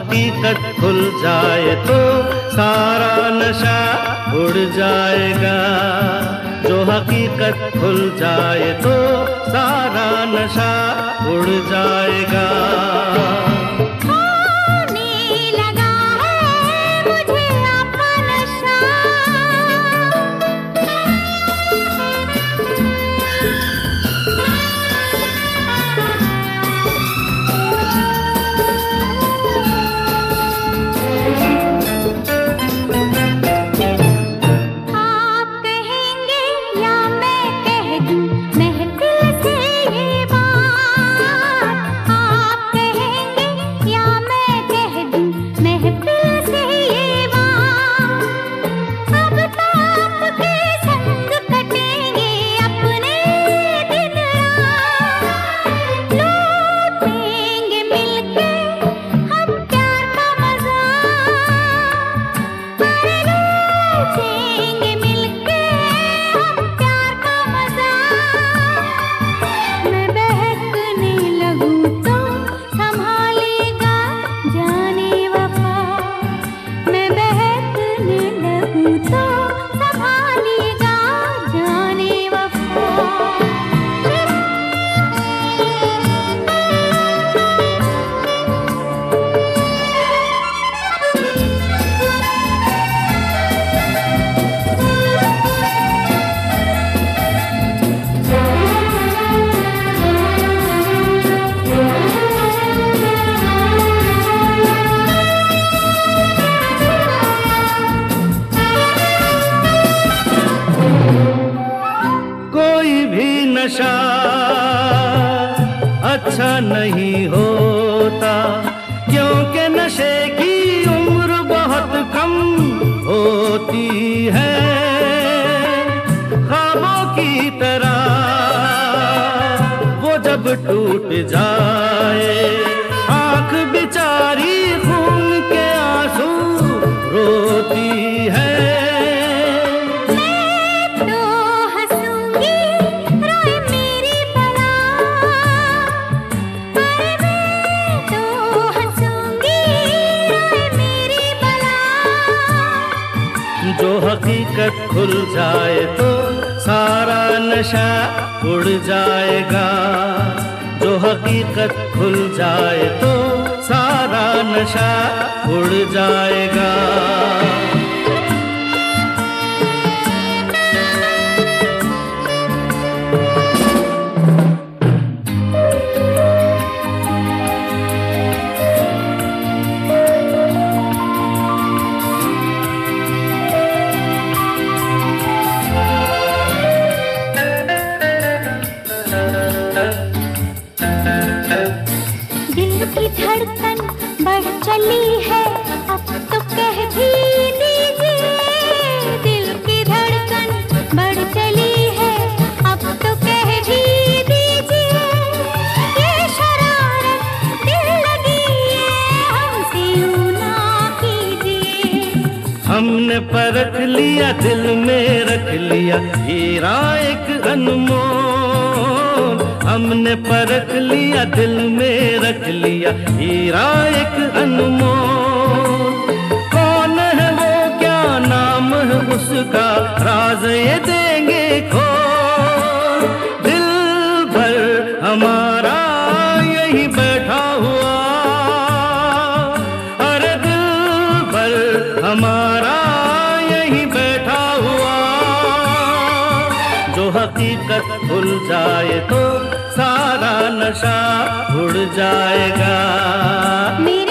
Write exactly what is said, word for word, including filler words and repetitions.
हकीकत खुल जाए तो सारा नशा उड़ जाएगा। जो हकीकत खुल जाए तो सारा नशा उड़ जाएगा। नशा अच्छा नहीं होता क्योंकि नशे की उम्र बहुत कम होती है। ख्वाबों की तरह वो जब टूट जाए आंख बेचारी खून के आंसू रोती है। जो हकीकत खुल जाए तो सारा नशा उड़ जाएगा। जो हकीकत खुल जाए तो सारा नशा उड़ जाएगा। दिल की धड़कन बढ़ चली है अब तो कह भी दीजिए। दिल की धड़कन बढ़ चली है अब तो कह भी दीजिए। ये शरारत दिल लगी है हमसे यूं ना कीजिए। हमने परख लिया दिल में रख लिया हीरा एक अनमोल। हमने परख लिया दिल में रख लिया हीरा एक अनमोल। कौन है वो क्या नाम है उसका राज ये देंगे खोल। दिल भर हमारा यही बैठा हुआ। अरे दिल भर हमारा यही बैठा हुआ। जो हकीकत भूल जाए तो सारा नशा उड़ जाएगा।